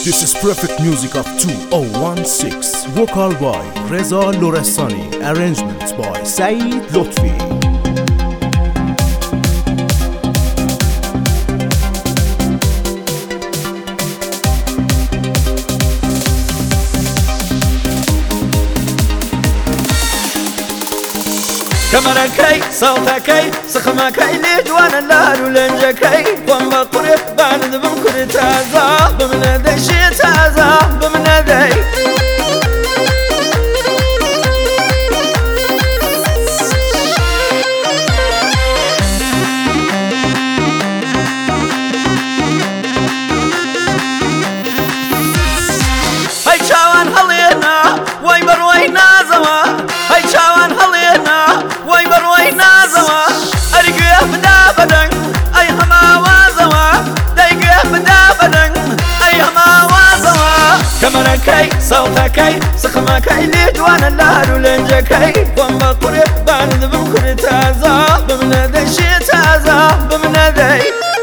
This is perfect music of 2016. Vocal by Reza Lorestani. Arrangements by Saeed Lotfi. كمركي صوتكي سخمكي لجوان اللار ولنجكي وان بطريق باند بمكر تازا بمنادي شي تازا بمنادي هاي شاوان هلينا واي بروينا زوا هاي شاوان هلينا واي بروينا زوا أرجع بدا بدن أي هما وازوا دايجع بدا بدن أي هما وازوا كمركي صوتكي سخمكي لجوان اللار ولنجكي وان بطريق باند بمكر تازا بمنادي شي تازا بمنادي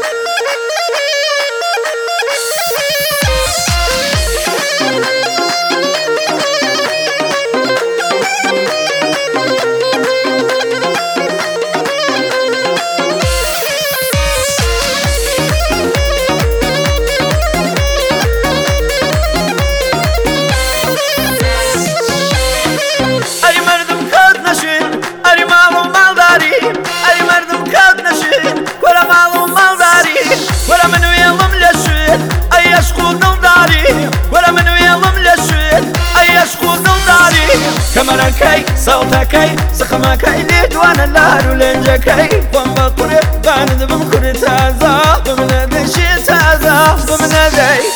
ولا منو يلم للشويت أي أشقو دلداري ولا منو يلم للشويت أي أشقو دلداري كمركي صوتكي سخمكي لجوان اللار ولنجكي وان بطريق باند بمكر تازا بمنادي شي تازا بمنادي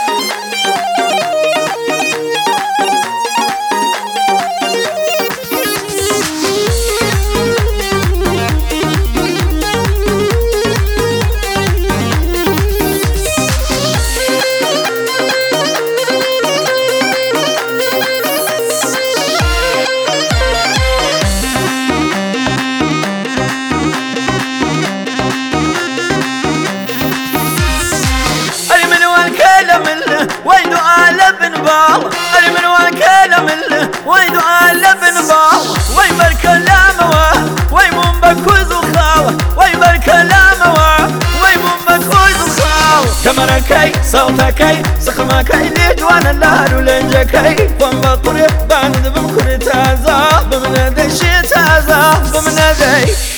ويدو آل بن بال أري من والكلام ويدو آل بن بال ويبر كلامه ويمون بكوز وخاوة ويبر كلامه ويمون بكوز وخاوة كمركي صوتكي سخمكي لجوان اللار ولنجكي وان بطريق باند بمكر تازا بمنادي شي تازا بمنادي